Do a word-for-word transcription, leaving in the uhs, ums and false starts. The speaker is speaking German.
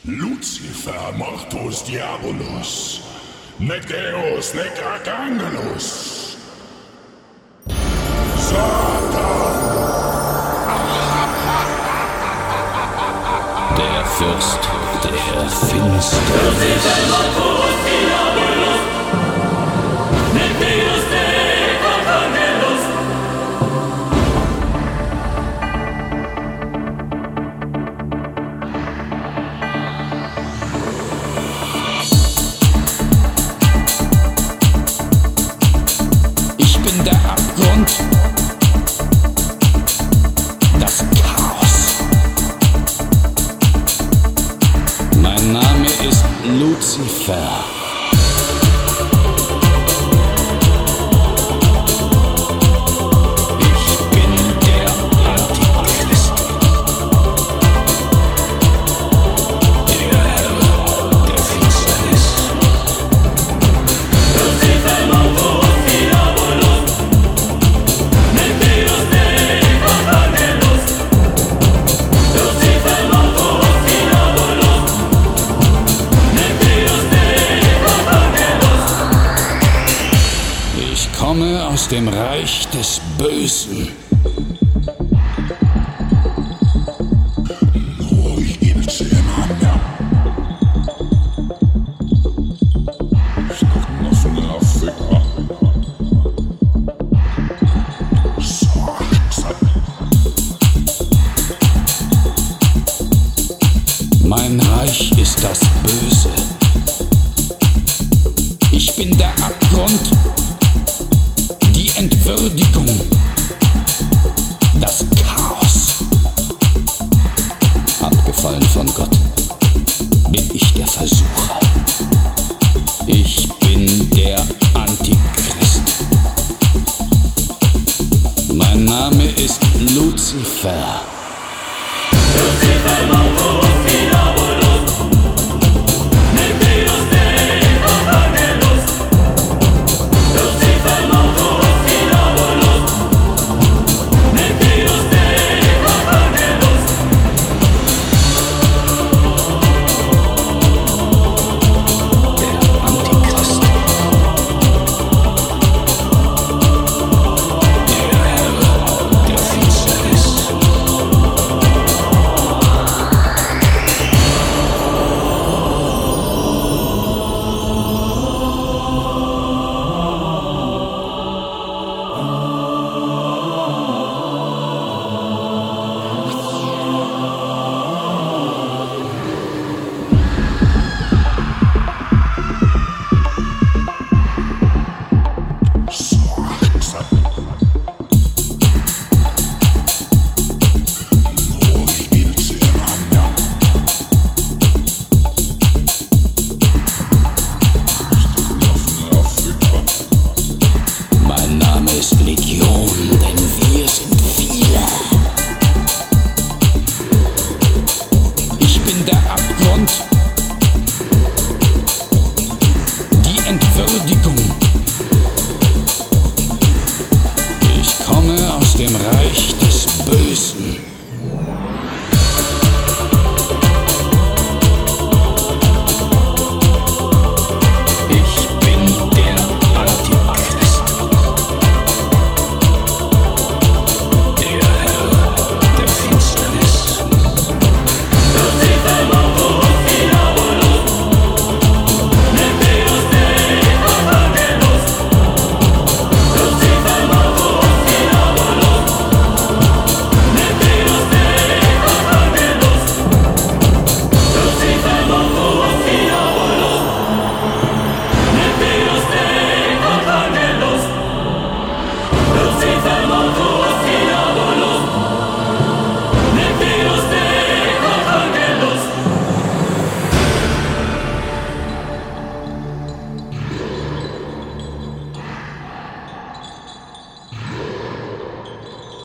Lucifer mortus diabolus, nec Deus nec archangelus. Satan! Der Fürst der Finsternis. Ich bin der Abgrund, das Chaos. Mein Name ist Lucifer. Ich bin der Antichrist. Der Herr der Finsternis. Ich komme aus dem Reich des Bösen. Noi insieme. Stoffen in Afrika. Mein Reich ist das Böse. Ich bin der Abgrund, die Entwürdigung, das Chaos. Abgefallen von Gott bin ich der Versucher. Ich bin der Antichrist. Mein Name ist Lucifer. Mein Name ist Legion, denn wir sind viele. Ich bin der Abgrund, die Entwürdigung,